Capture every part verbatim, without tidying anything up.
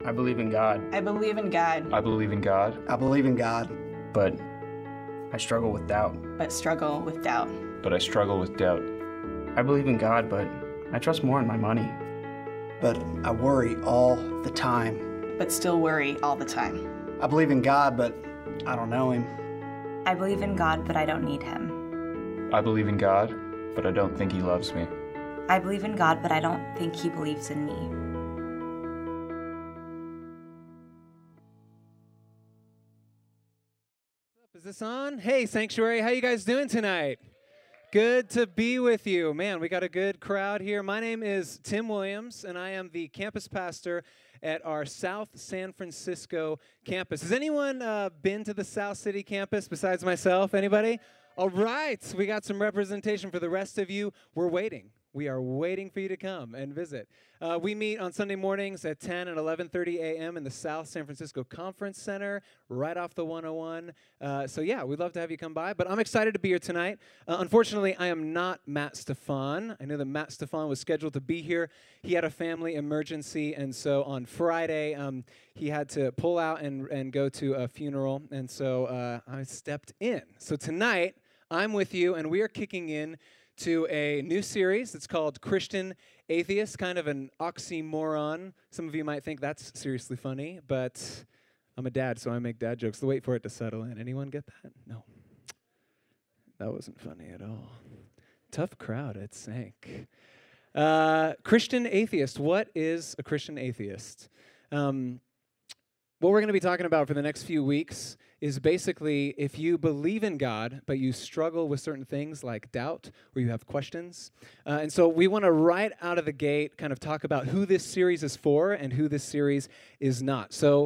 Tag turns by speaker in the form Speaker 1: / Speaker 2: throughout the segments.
Speaker 1: I believe in God,
Speaker 2: I believe in God,
Speaker 3: I believe in God,
Speaker 4: I believe in God,
Speaker 1: but I struggle with doubt.
Speaker 2: but struggle with doubt.
Speaker 3: but I struggle with doubt.
Speaker 1: I believe in God, but I trust more in my money.
Speaker 4: but I worry all the time.
Speaker 2: But still worry all the time.
Speaker 4: I believe in God, but I don't know Him.
Speaker 5: I believe in God, but I don't need Him.
Speaker 3: I believe in God, but I don't think He loves me.
Speaker 5: I believe in God, but I don't think He believes in me.
Speaker 6: Is this on? Hey, Sanctuary, how you guys doing tonight? Good to be with you. Man, we got a good crowd here. My name is Tim Williams, and I am the campus pastor at our South San Francisco campus. Has anyone uh, been to the South City campus besides myself? Anybody? All right, we got some representation for the rest of you. We're waiting. We are waiting for you to come and visit. Uh, we meet on Sunday mornings at ten and eleven thirty a.m. in the South San Francisco Conference Center, right off the one oh one. Uh, so yeah, we'd love to have you come by, but I'm excited to be here tonight. Uh, unfortunately, I am not Matt Stefan. I knew that Matt Stefan was scheduled to be here. He had a family emergency, and so on Friday, um, he had to pull out and, and go to a funeral, and so uh, I stepped in. So tonight, I'm with you, and we are kicking in to a new series. It's called Christian Atheist, kind of an oxymoron. Some of you might think that's seriously funny, but I'm a dad, so I make dad jokes. So wait for it to settle in. Anyone get that? No. That wasn't funny at all. Tough crowd at Sank. Uh, Christian Atheist. What is a Christian Atheist? Um, what we're going to be talking about for the next few weeks is basically if you believe in God, but you struggle with certain things like doubt or you have questions. Uh, and so we want to right out of the gate kind of talk about who this series is for and who this series is not. So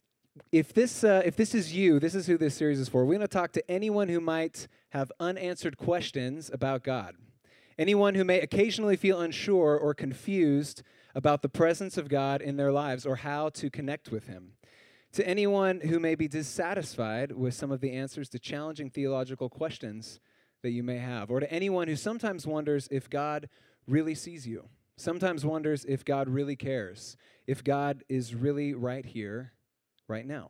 Speaker 6: if this, uh, if this is you, this is who this series is for. We're going to talk to anyone who might have unanswered questions about God. Anyone who may occasionally feel unsure or confused about the presence of God in their lives or how to connect with Him. To anyone who may be dissatisfied with some of the answers to challenging theological questions that you may have, or to anyone who sometimes wonders if God really sees you, sometimes wonders if God really cares, if God is really right here, right now.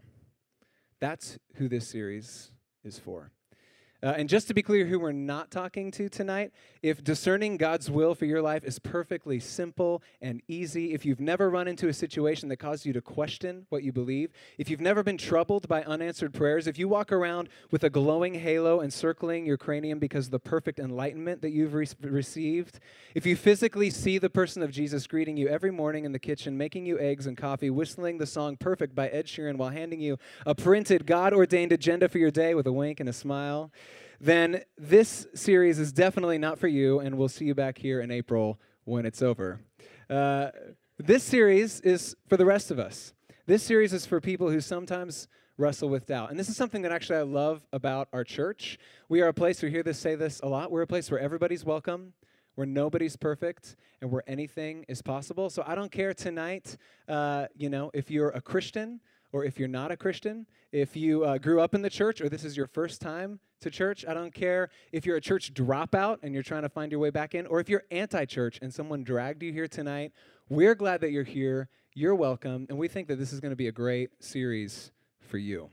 Speaker 6: That's who this series is for. Uh, and just to be clear who we're not talking to tonight, if discerning God's will for your life is perfectly simple and easy, if you've never run into a situation that caused you to question what you believe, if you've never been troubled by unanswered prayers, if you walk around with a glowing halo encircling your cranium because of the perfect enlightenment that you've re- received, if you physically see the person of Jesus greeting you every morning in the kitchen, making you eggs and coffee, whistling the song Perfect by Ed Sheeran while handing you a printed God-ordained agenda for your day with a wink and a smile, then this series is definitely not for you, and we'll see you back here in April when it's over. Uh, this series is for the rest of us. This series is for people who sometimes wrestle with doubt. And this is something that actually I love about our church. We are a place, we hear this say this a lot, we're a place where everybody's welcome, where nobody's perfect, and where anything is possible. So I don't care tonight, uh, you know, if you're a Christian or if you're not a Christian, if you uh, grew up in the church or this is your first time to church. I don't care if you're a church dropout and you're trying to find your way back in, or if you're anti-church and someone dragged you here tonight. We're glad that you're here. You're welcome, and we think that this is going to be a great series for you.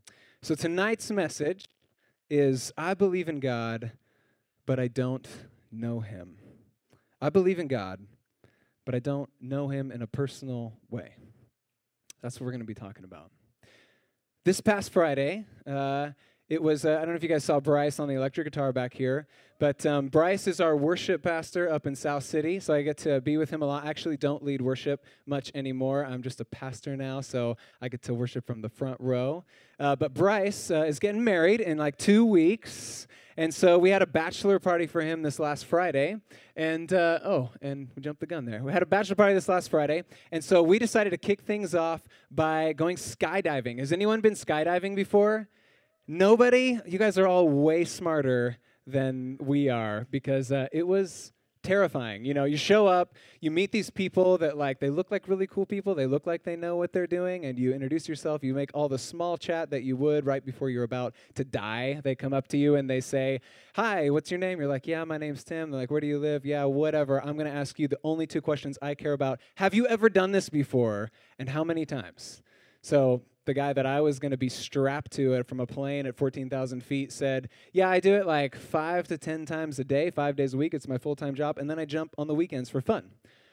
Speaker 6: So tonight's message is, I believe in God, but I don't know Him. I believe in God, but I don't know Him in a personal way. That's what we're going to be talking about. This past Friday, uh, it was, uh, I don't know if you guys saw Bryce on the electric guitar back here, but um, Bryce is our worship pastor up in South City, so I get to be with him a lot. I actually don't lead worship much anymore. I'm just a pastor now, so I get to worship from the front row. Uh, but Bryce uh, is getting married in like two weeks, and so we had a bachelor party for him this last Friday, and, uh, oh, and we jumped the gun there. We had a bachelor party this last Friday, and so we decided to kick things off by going skydiving. Has anyone been skydiving before? Nobody? You guys are all way smarter than we are because uh, it was terrifying. You know, you show up, you meet these people that like, they look like really cool people. They look like they know what they're doing. And you introduce yourself. You make all the small chat that you would right before you're about to die. They come up to you and they say, hi, what's your name? You're like, yeah, my name's Tim. They're like, where do you live? Yeah, whatever. I'm going to ask you the only two questions I care about. Have you ever done this before? And how many times? So the guy that I was going to be strapped to it from a plane at fourteen thousand feet said, yeah, I do it like five to ten times a day, five days a week. It's my full-time job. And then I jump on the weekends for fun.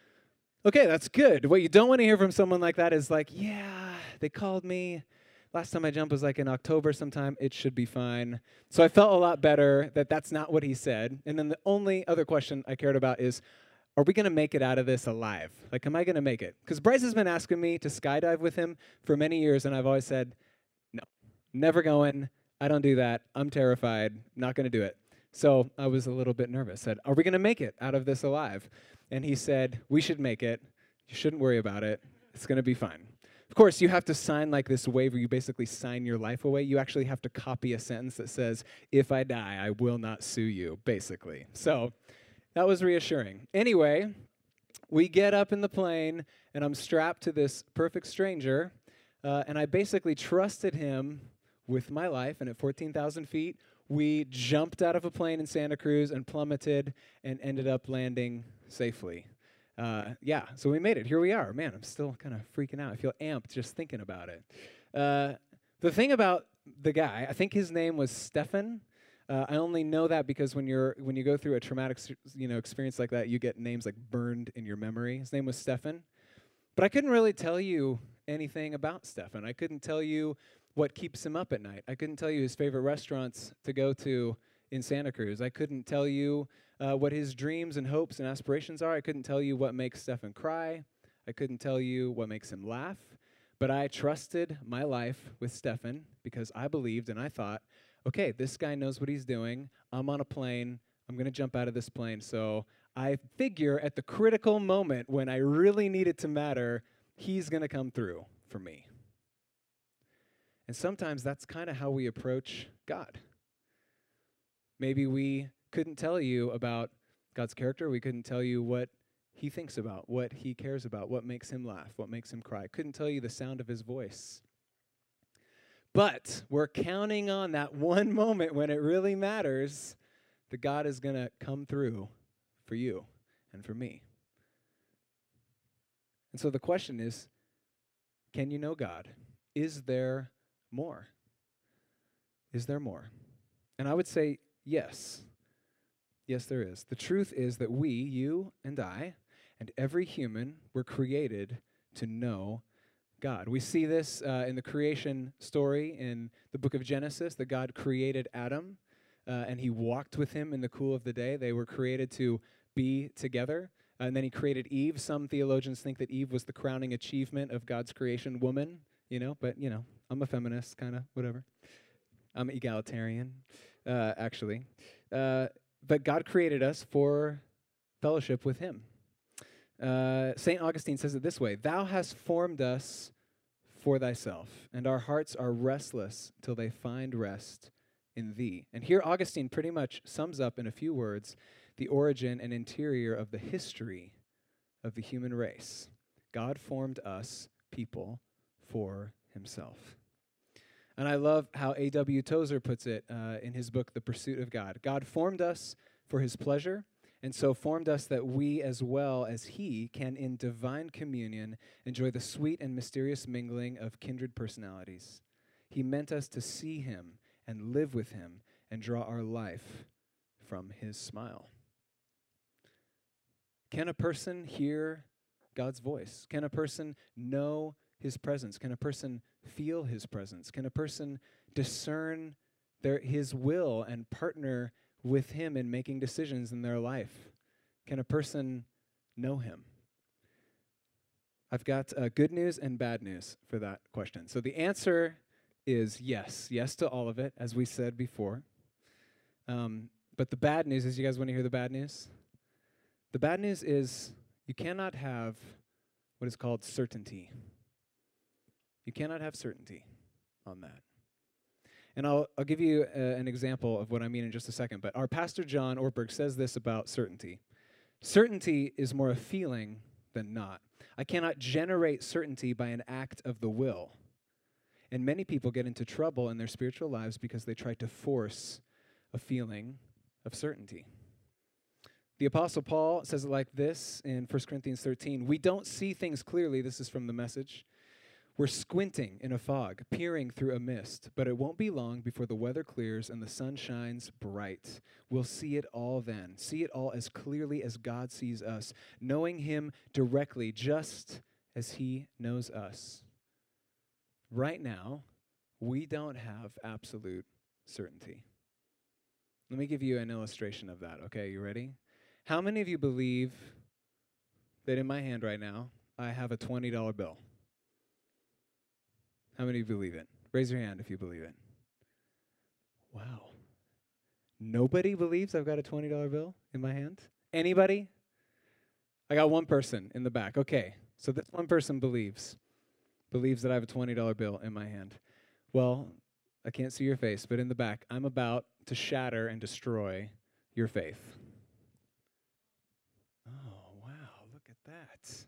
Speaker 6: Okay, that's good. What you don't want to hear from someone like that is like, yeah, they called me. Last time I jumped was like in October sometime. It should be fine. So I felt a lot better that that's not what he said. And then the only other question I cared about is, are we going to make it out of this alive? Like, am I going to make it? Because Bryce has been asking me to skydive with him for many years, and I've always said, no, never going. I don't do that. I'm terrified. Not going to do it. So I was a little bit nervous. Said, are we going to make it out of this alive? And he said, we should make it. You shouldn't worry about it. It's going to be fine. Of course, you have to sign like this waiver. You basically sign your life away. You actually have to copy a sentence that says, if I die, I will not sue you, basically. So that was reassuring. Anyway, we get up in the plane, and I'm strapped to this perfect stranger, uh, and I basically trusted him with my life, and at fourteen thousand feet, we jumped out of a plane in Santa Cruz and plummeted and ended up landing safely. Uh, yeah, so we made it. Here we are. Man, I'm still kind of freaking out. I feel amped just thinking about it. Uh, the thing about the guy, I think his name was Stefan. Uh, I only know that because when you're when you go through a traumatic you know experience like that, you get names like burned in your memory. His name was Stefan, but I couldn't really tell you anything about Stefan. I couldn't tell you what keeps him up at night. I couldn't tell you his favorite restaurants to go to in Santa Cruz. I couldn't tell you uh, what his dreams and hopes and aspirations are. I couldn't tell you what makes Stefan cry. I couldn't tell you what makes him laugh. But I trusted my life with Stefan because I believed and I thought, okay, this guy knows what he's doing. I'm on a plane. I'm going to jump out of this plane. So I figure at the critical moment when I really need it to matter, he's going to come through for me. And sometimes that's kind of how we approach God. Maybe we couldn't tell you about God's character. We couldn't tell you what he thinks about, what he cares about, what makes him laugh, what makes him cry. Couldn't tell you the sound of his voice. But we're counting on that one moment when it really matters that God is going to come through for you and for me. And so the question is, can you know God? Is there more? Is there more? And I would say yes. Yes, there is. The truth is that we, you and I, and every human were created to know God. We see this uh, in the creation story in the book of Genesis, that God created Adam, uh, and he walked with him in the cool of the day. They were created to be together. Uh, and then he created Eve. Some theologians think that Eve was the crowning achievement of God's creation, woman, you know, but, you know, I'm a feminist, kind of, whatever. I'm egalitarian, uh, actually. Uh, but God created us for fellowship with him. Uh, Saint Augustine says it this way: thou hast formed us for thyself, and our hearts are restless till they find rest in thee. And here Augustine pretty much sums up in a few words the origin and interior of the history of the human race. God formed us, people, for himself. And I love how A W Tozer puts it uh, in his book, The Pursuit of God. God formed us for his pleasure, and so formed us that we, as well as he, can in divine communion enjoy the sweet and mysterious mingling of kindred personalities. He meant us to see him and live with him and draw our life from his smile. Can a person hear God's voice? Can a person know his presence? Can a person feel his presence? Can a person discern their, his will and partner with him in making decisions in their life? Can a person know him? I've got uh, good news and bad news for that question. So the answer is yes. Yes to all of it, as we said before. Um, but the bad news is, you guys want to hear the bad news? The bad news is you cannot have what is called certainty. You cannot have certainty on that. And I'll, I'll give you uh, an example of what I mean in just a second. But our pastor, John Ortberg, says this about certainty. Certainty is more a feeling than not. I cannot generate certainty by an act of the will. And many people get into trouble in their spiritual lives because they try to force a feeling of certainty. The Apostle Paul says it like this in First Corinthians thirteen. We don't see things clearly. This is from the Message. We're squinting in a fog, peering through a mist, but it won't be long before the weather clears and the sun shines bright. We'll see it all then, see it all as clearly as God sees us, knowing him directly just as he knows us. Right now, we don't have absolute certainty. Let me give you an illustration of that, okay? You ready? How many of you believe that in my hand right now, I have a twenty dollar bill? How many of you believe it? Raise your hand if you believe it. Wow. Nobody believes I've got a twenty dollar bill in my hand? Anybody? I got one person in the back. Okay, so this one person believes, believes that I have a twenty dollar bill in my hand. Well, I can't see your face, but in the back, I'm about to shatter and destroy your faith. Oh, wow, look at that.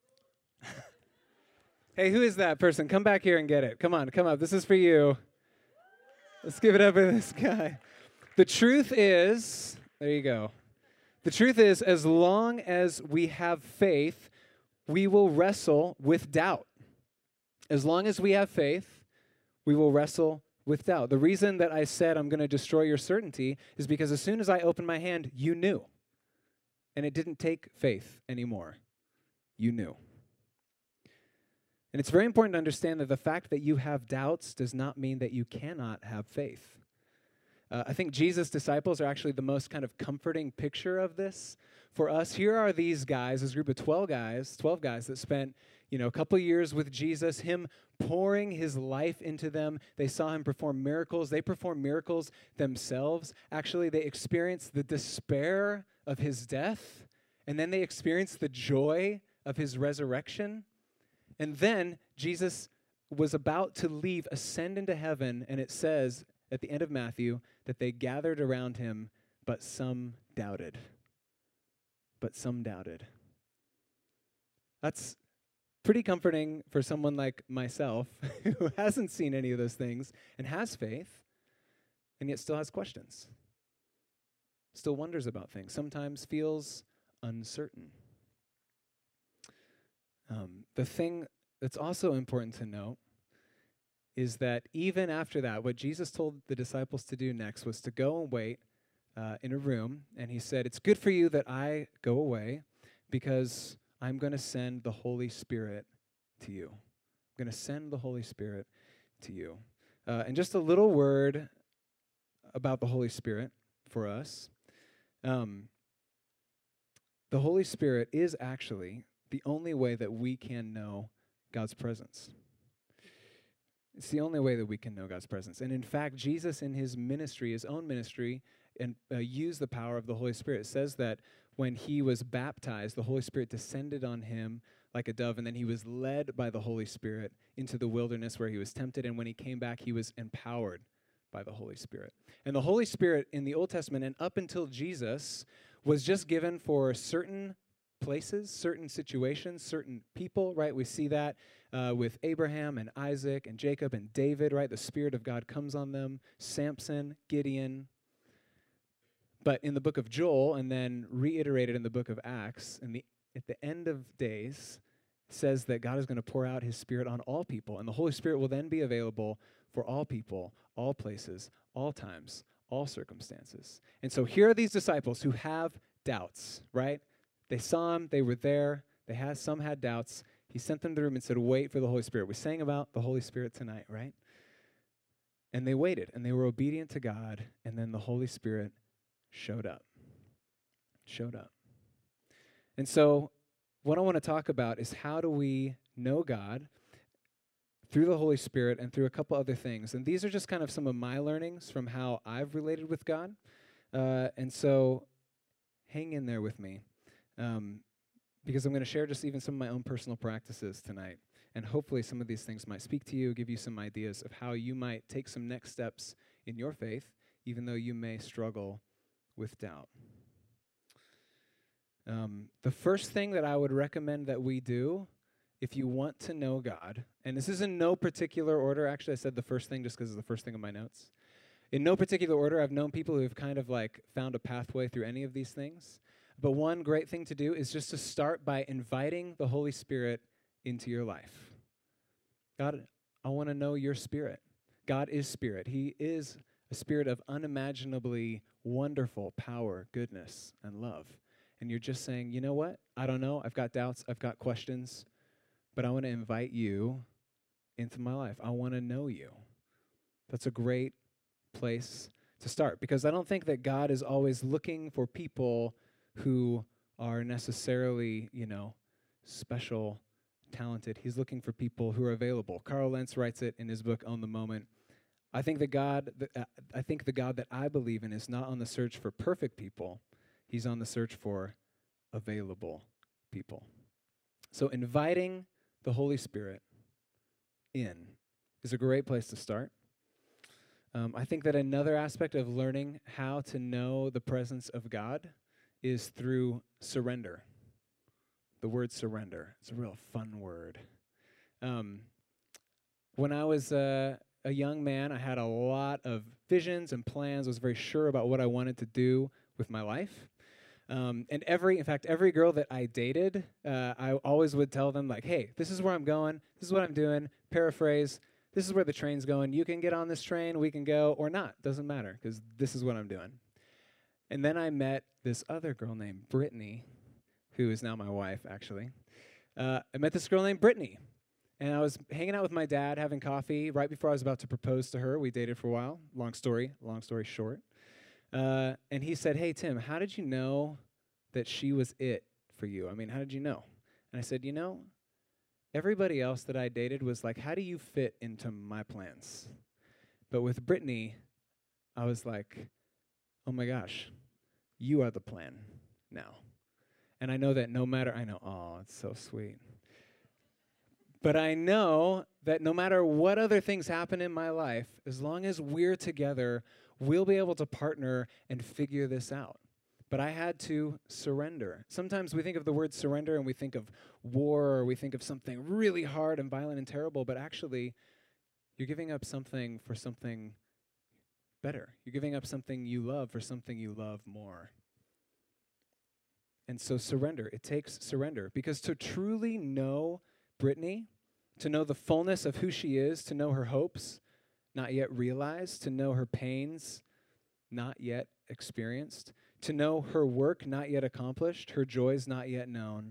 Speaker 6: Hey, who is that person? Come back here and get it. Come on, come up. This is for you. Let's give it up for this guy. The truth is, there you go. The truth is, as long as we have faith, we will wrestle with doubt. As long as we have faith, we will wrestle with doubt. The reason that I said I'm going to destroy your certainty is because as soon as I opened my hand, you knew. And it didn't take faith anymore. You knew. And it's very important to understand that the fact that you have doubts does not mean that you cannot have faith. Uh, I think Jesus' disciples are actually the most kind of comforting picture of this for us. Here are these guys, this group of twelve guys, twelve guys that spent, you know, a couple years with Jesus, him pouring his life into them. They saw him perform miracles. They performed miracles themselves. Actually, they experienced the despair of his death, and then they experienced the joy of his resurrection. And then Jesus was about to leave, ascend into heaven, and it says at the end of Matthew that they gathered around him, but some doubted. But some doubted. That's pretty comforting for someone like myself who hasn't seen any of those things and has faith, and yet still has questions. Still wonders about things. Sometimes feels uncertain. Um, the thing that's also important to note is that even after that, what Jesus told the disciples to do next was to go and wait uh, in a room, and he said, it's good for you that I go away because I'm going to send the Holy Spirit to you. I'm going to send the Holy Spirit to you. Uh, and just a little word about the Holy Spirit for us. Um, the Holy Spirit is actually the only way that we can know God's presence. It's the only way that we can know God's presence. And in fact, Jesus in his ministry, his own ministry, and uh, used the power of the Holy Spirit. It says that when he was baptized, the Holy Spirit descended on him like a dove, and then he was led by the Holy Spirit into the wilderness where he was tempted, and when he came back, he was empowered by the Holy Spirit. And the Holy Spirit in the Old Testament and up until Jesus was just given for certain places, certain situations, certain people, right? We see that uh, with Abraham and Isaac and Jacob and David, right? The Spirit of God comes on them, Samson, Gideon. But in the book of Joel, and then reiterated in the book of Acts, in the, at the end of days, says that God is going to pour out his Spirit on all people, and the Holy Spirit will then be available for all people, all places, all times, all circumstances. And so here are these disciples who have doubts, right? They saw him, they were there, they had some had doubts. He sent them to the room and said, wait for the Holy Spirit. We sang about the Holy Spirit tonight, right? And they waited, and they were obedient to God, and then the Holy Spirit showed up. Showed up. And so what I want to talk about is how do we know God through the Holy Spirit and through a couple other things. And these are just kind of some of my learnings from how I've related with God. Uh, and so hang in there with me. Um, because I'm going to share just even some of my own personal practices tonight. And hopefully some of these things might speak to you, give you some ideas of how you might take some next steps in your faith, even though you may struggle with doubt. Um, the first thing that I would recommend that we do if you want to know God, and this is in no particular order. Actually, I said the first thing just because it's the first thing in my notes. In no particular order, I've known people who have kind of like found a pathway through any of these things. But one great thing to do is just to start by inviting the Holy Spirit into your life. God, I want to know your spirit. God is spirit. He is a spirit of unimaginably wonderful power, goodness, and love. And you're just saying, you know what? I don't know. I've got doubts. I've got questions. But I want to invite you into my life. I want to know you. That's a great place to start, because I don't think that God is always looking for people who are necessarily, you know, special, talented. He's looking for people who are available. Carl Lentz writes it in his book, Own the Moment. I think the God, that, uh, I think the God that I believe in is not on the search for perfect people. He's on the search for available people. So inviting the Holy Spirit in is a great place to start. Um, I think that another aspect of learning how to know the presence of God is through surrender. The word surrender. It's a real fun word. Um, when I was uh, a young man, I had a lot of visions and plans. I was very sure about what I wanted to do with my life. Um, and every, in fact, every girl that I dated, uh, I always would tell them, like, hey, this is where I'm going. This is what I'm doing. Paraphrase. This is where the train's going. You can get on this train. We can go or not. Doesn't matter, because this is what I'm doing. And then I met this other girl named Brittany, who is now my wife, actually. Uh, I met this girl named Brittany, and I was hanging out with my dad, having coffee, right before I was about to propose to her. We dated for a while. Long story, long story short. Uh, and he said, hey, Tim, how did you know that she was it for you? I mean, how did you know? And I said, you know, everybody else that I dated was like, how do you fit into my plans? But with Brittany, I was like, oh my gosh, you are the plan now. And I know that no matter, I know, oh, it's so sweet. But I know that no matter what other things happen in my life, as long as we're together, we'll be able to partner and figure this out. But I had to surrender. Sometimes we think of the word surrender and we think of war, or we think of something really hard and violent and terrible, but actually, you're giving up something for something better. You're giving up something you love for something you love more. And so surrender. It takes surrender. Because to truly know Brittany, to know the fullness of who she is, to know her hopes, not yet realized, to know her pains, not yet experienced, to know her work not yet accomplished, her joys not yet known,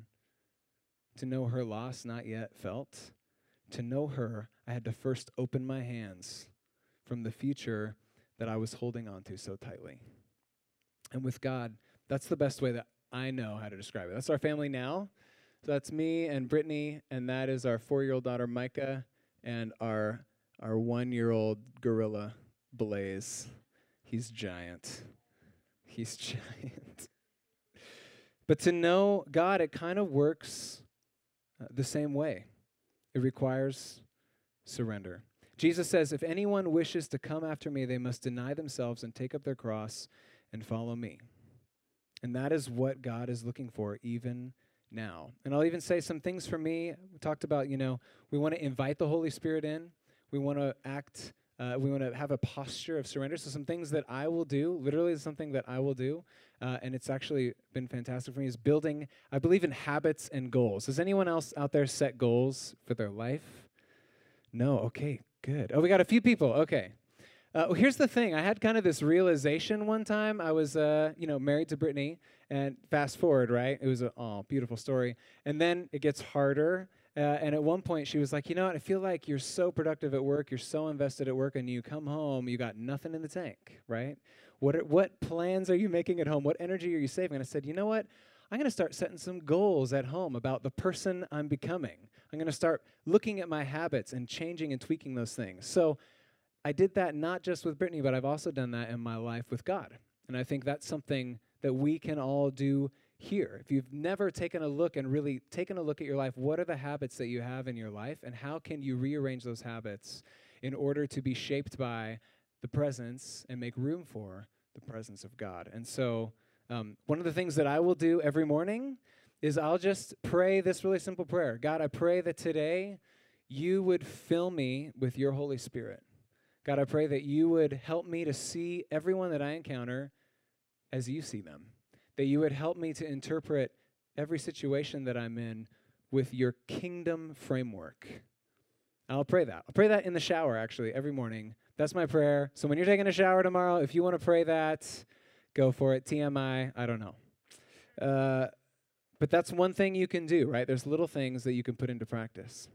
Speaker 6: to know her loss not yet felt. To know her, I had to first open my hands from the future that I was holding on to so tightly. And with God, that's the best way that I know how to describe it. That's our family now. So that's me and Brittany, and that is our four-year-old daughter, Micah, and our our one-year-old gorilla, Blaze. He's giant. He's giant. But to know God, it kind of works uh, the same way. It requires surrender. Jesus says, if anyone wishes to come after me, they must deny themselves and take up their cross and follow me. And that is what God is looking for even now. And I'll even say some things for me. We talked about, you know, we want to invite the Holy Spirit in. We want to act, uh, we want to have a posture of surrender. So some things that I will do, literally something that I will do, uh, and it's actually been fantastic for me, is building, I believe in habits and goals. Does anyone else out there set goals for their life? No? Okay, good. Oh, we got a few people. Okay. Uh, well, here's the thing. I had kind of this realization one time. I was, uh, you know, married to Brittany, and fast forward, right? It was a oh, beautiful story. And then it gets harder. Uh, and at one point, she was like, you know what? I feel like you're so productive at work. You're so invested at work, and you come home, you got nothing in the tank, right? What are, what plans are you making at home? What energy are you saving? And I said, you know what? I'm going to start setting some goals at home about the person I'm becoming. I'm going to start looking at my habits and changing and tweaking those things. So I did that not just with Brittany, but I've also done that in my life with God. And I think that's something that we can all do here. If you've never taken a look and really taken a look at your life, what are the habits that you have in your life, and how can you rearrange those habits in order to be shaped by the presence and make room for the presence of God? And so Um, one of the things that I will do every morning is I'll just pray this really simple prayer. God, I pray that today you would fill me with your Holy Spirit. God, I pray that you would help me to see everyone that I encounter as you see them, that you would help me to interpret every situation that I'm in with your kingdom framework. I'll pray that. I'll pray that in the shower, actually, every morning. That's my prayer. So when you're taking a shower tomorrow, if you want to pray that, go for it. T M I, I don't know. Uh, but that's one thing you can do, right? There's little things that you can put into practice.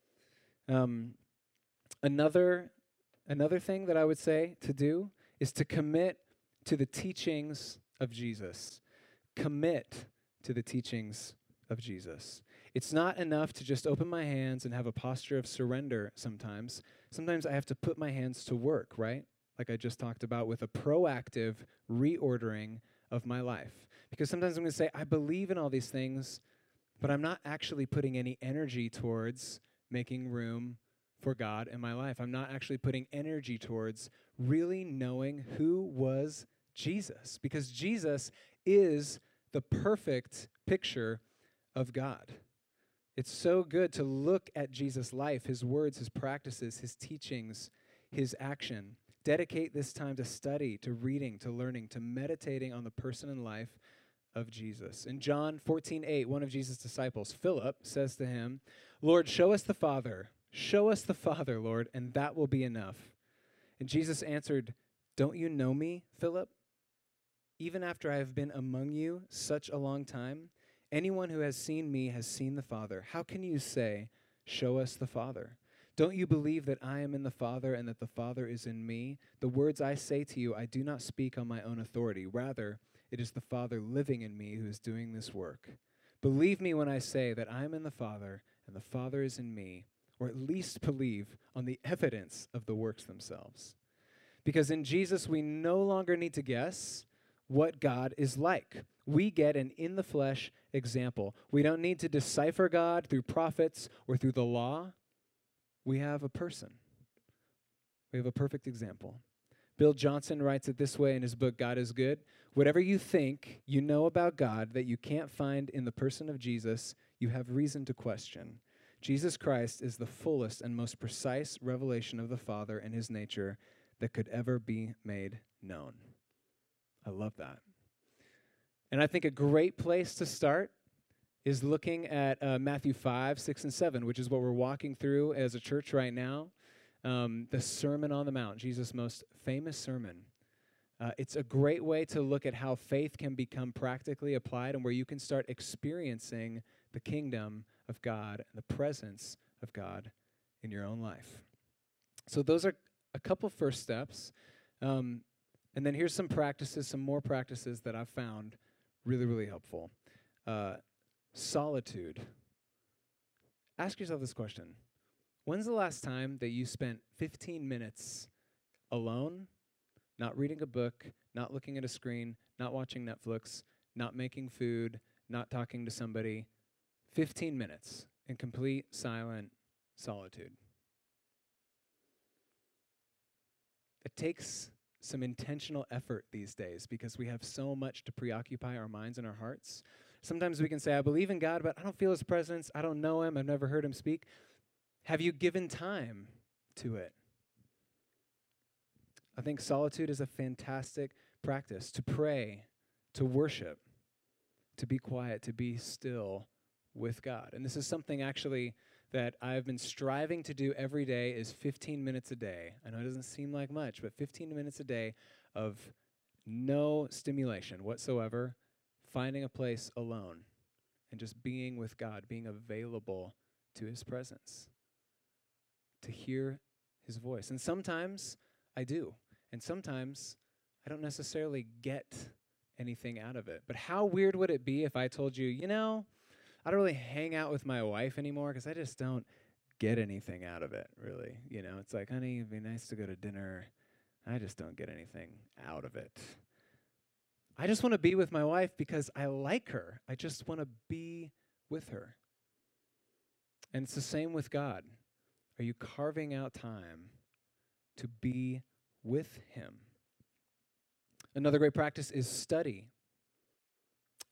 Speaker 6: Um, another, another thing that I would say to do is to commit to the teachings of Jesus. Commit to the teachings of Jesus. It's not enough to just open my hands and have a posture of surrender sometimes. Sometimes I have to put my hands to work, right? Like I just talked about, with a proactive reordering of my life. Because sometimes I'm going to say, I believe in all these things, but I'm not actually putting any energy towards making room for God in my life. I'm not actually putting energy towards really knowing who was Jesus. Because Jesus is the perfect picture of God. It's so good to look at Jesus' life, his words, his practices, his teachings, his action. Dedicate this time to study, to reading, to learning, to meditating on the person and life of Jesus. In John fourteen eight, one of Jesus' disciples, Philip, says to him, Lord, show us the Father. Show us the Father, Lord, and that will be enough. And Jesus answered, don't you know me, Philip? Even after I have been among you such a long time, anyone who has seen me has seen the Father. How can you say, show us the Father? Don't you believe that I am in the Father and that the Father is in me? The words I say to you, I do not speak on my own authority. Rather, it is the Father living in me who is doing this work. Believe me when I say that I am in the Father and the Father is in me, or at least believe on the evidence of the works themselves. Because in Jesus, we no longer need to guess what God is like. We get an in-the-flesh example. We don't need to decipher God through prophets or through the law. We have a person. We have a perfect example. Bill Johnson writes it this way in his book, God is Good. Whatever you think you know about God that you can't find in the person of Jesus, you have reason to question. Jesus Christ is the fullest and most precise revelation of the Father and his nature that could ever be made known. I love that. And I think a great place to start is looking at uh, Matthew five, six, and seven, which is what we're walking through as a church right now. Um, the Sermon on the Mount, Jesus' most famous sermon. Uh, it's a great way to look at how faith can become practically applied and where you can start experiencing the kingdom of God and the presence of God in your own life. So those are a couple first steps. Um, and then here's some practices, some more practices that I've found really, really helpful. Uh, solitude. Ask yourself this question. When's the last time that you spent fifteen minutes alone, not reading a book, not looking at a screen, not watching Netflix, not making food, not talking to somebody? fifteen minutes in complete silent solitude. It takes some intentional effort these days because we have so much to preoccupy our minds and our hearts. Sometimes we can say, I believe in God, but I don't feel his presence. I don't know him. I've never heard him speak. Have you given time to it? I think solitude is a fantastic practice to pray, to worship, to be quiet, to be still with God. And this is something actually that I've been striving to do every day is fifteen minutes a day. I know it doesn't seem like much, but fifteen minutes a day of no stimulation whatsoever, finding a place alone and just being with God, being available to his presence, to hear his voice. And sometimes I do, and sometimes I don't necessarily get anything out of it. But how weird would it be if I told you, you know, I don't really hang out with my wife anymore because I just don't get anything out of it, really. You know, it's like, honey, it'd be nice to go to dinner. I just don't get anything out of it. I just want to be with my wife because I like her. I just want to be with her. And it's the same with God. Are you carving out time to be with him? Another great practice is study.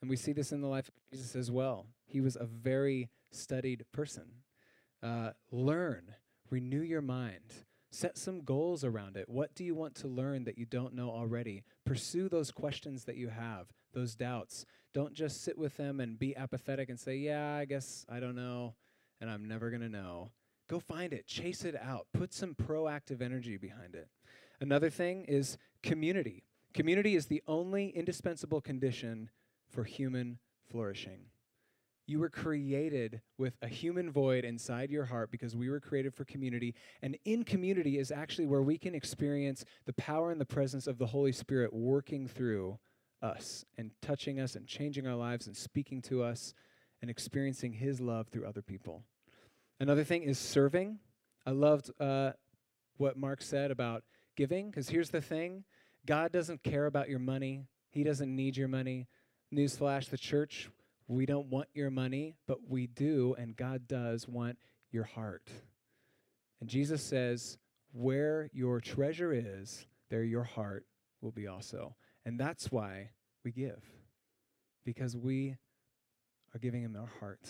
Speaker 6: And we see this in the life of Jesus as well. He was a very studied person. Uh, learn, renew your mind, set some goals around it. What do you want to learn that you don't know already? Pursue those questions that you have, those doubts. Don't just sit with them and be apathetic and say, yeah, I guess I don't know, and I'm never going to know. Go find it. Chase it out. Put some proactive energy behind it. Another thing is community. Community is the only indispensable condition for human flourishing. You were created with a human void inside your heart because we were created for community. And in community is actually where we can experience the power and the presence of the Holy Spirit working through us and touching us and changing our lives and speaking to us and experiencing His love through other people. Another thing is serving. I loved uh, what Mark said about giving, because here's the thing. God doesn't care about your money. He doesn't need your money. Newsflash, the church, we don't want your money, but we do, and God does want your heart. And Jesus says, where your treasure is, there your heart will be also. And that's why we give, because we are giving Him our heart.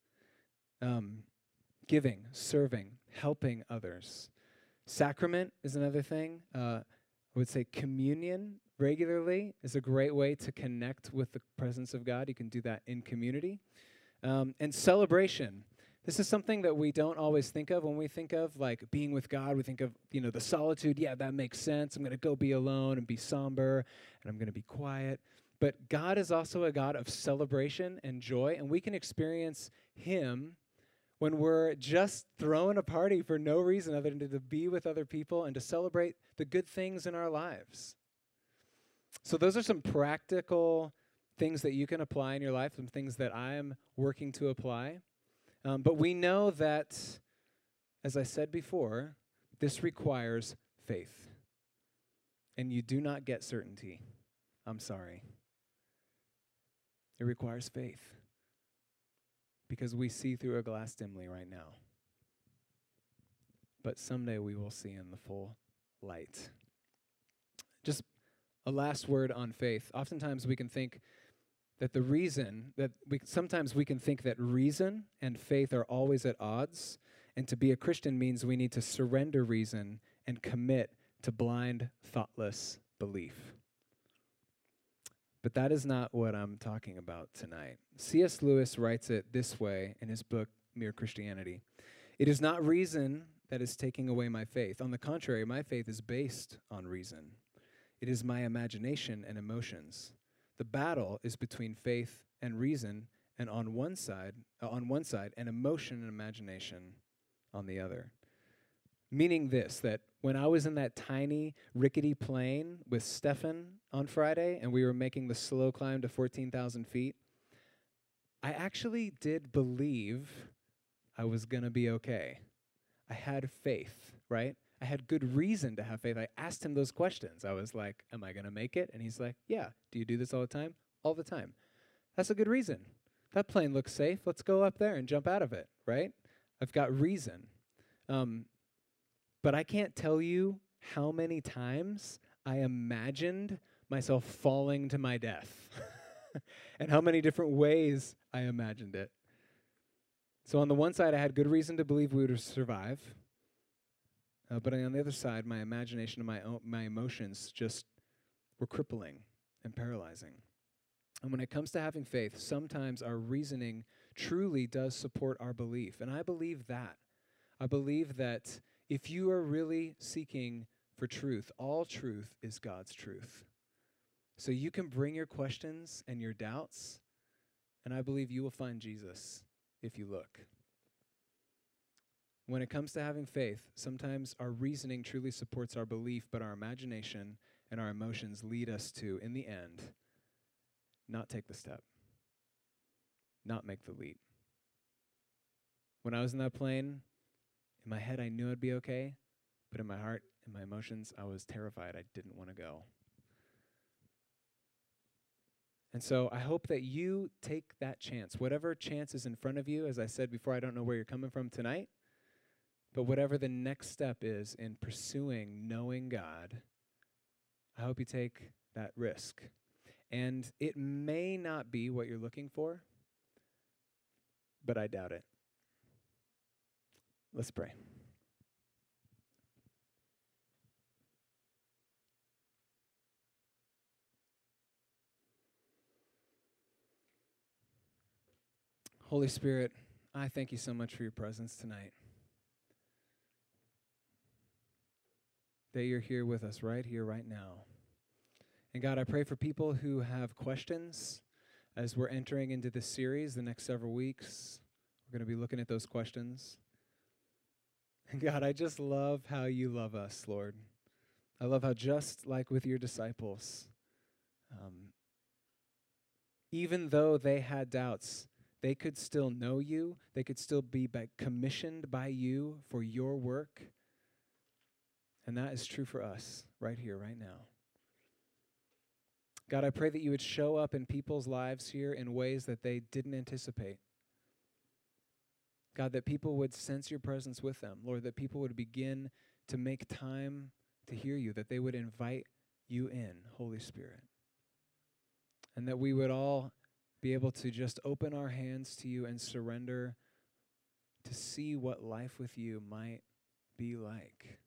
Speaker 6: Um, giving, serving, helping others. Sacrament is another thing. Uh, I would say communion regularly is a great way to connect with the presence of God. You can do that in community. Um, and celebration. This is something that we don't always think of when we think of like being with God. We think of, you know, the solitude. Yeah, that makes sense. I'm going to go be alone and be somber, and I'm going to be quiet. But God is also a God of celebration and joy, and we can experience Him when we're just throwing a party for no reason other than to be with other people and to celebrate the good things in our lives. So those are some practical things that you can apply in your life, some things that I am working to apply. Um, but we know that, as I said before, this requires faith. And you do not get certainty. I'm sorry. It requires faith. Because we see through a glass dimly right now. But someday we will see in the full light. Just a last word on faith. Oftentimes we can think that the reason, that we sometimes we can think that reason and faith are always at odds. And to be a Christian means we need to surrender reason and commit to blind, thoughtless belief. But that is not what I'm talking about tonight. C S Lewis writes it this way in his book, Mere Christianity. It is not reason that is taking away my faith. On the contrary, my faith is based on reason. It is my imagination and emotions. The battle is between faith and reason, and on one side, uh, on one side, and emotion and imagination on the other. Meaning this, that when I was in that tiny, rickety plane with Stefan on Friday, and we were making the slow climb to fourteen thousand feet, I actually did believe I was going to be okay. I had faith, right? I had good reason to have faith. I asked him those questions. I was like, am I going to make it? And he's like, yeah. Do you do this all the time? All the time. That's a good reason. That plane looks safe. Let's go up there and jump out of it, right? I've got reason. Um, but I can't tell you how many times I imagined myself falling to my death and how many different ways I imagined it. So on the one side, I had good reason to believe we would survive. Uh, but on the other side, my imagination and my o- my emotions just were crippling and paralyzing. And when it comes to having faith, sometimes our reasoning truly does support our belief. And I believe that. I believe that if you are really seeking for truth, all truth is God's truth. So you can bring your questions and your doubts, and I believe you will find Jesus if you look. When it comes to having faith, sometimes our reasoning truly supports our belief, but our imagination and our emotions lead us to, in the end, not take the step, not make the leap. When I was in that plane, in my head I knew I'd be okay, but in my heart and my emotions, I was terrified. I didn't want to go. And so I hope that you take that chance. Whatever chance is in front of you, as I said before, I don't know where you're coming from tonight, but whatever the next step is in pursuing knowing God, I hope you take that risk. And it may not be what you're looking for, but I doubt it. Let's pray. Holy Spirit, I thank you so much for your presence tonight. That you're here with us right here, right now. And God, I pray for people who have questions as we're entering into this series the next several weeks. We're going to be looking at those questions. And God, I just love how you love us, Lord. I love how just like with your disciples, um, even though they had doubts, they could still know you. They could still be by, commissioned by you for your work. And that is true for us right here, right now. God, I pray that you would show up in people's lives here in ways that they didn't anticipate. God, that people would sense your presence with them. Lord, that people would begin to make time to hear you, that they would invite you in, Holy Spirit. And that we would all be able to just open our hands to you and surrender to see what life with you might be like.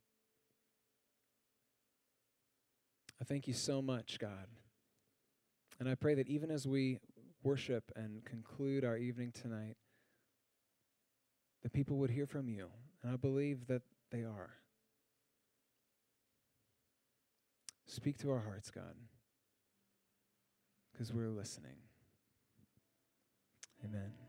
Speaker 6: I thank you so much, God. And I pray that even as we worship and conclude our evening tonight, that people would hear from you. And I believe that they are. Speak to our hearts, God, because we're listening. Amen.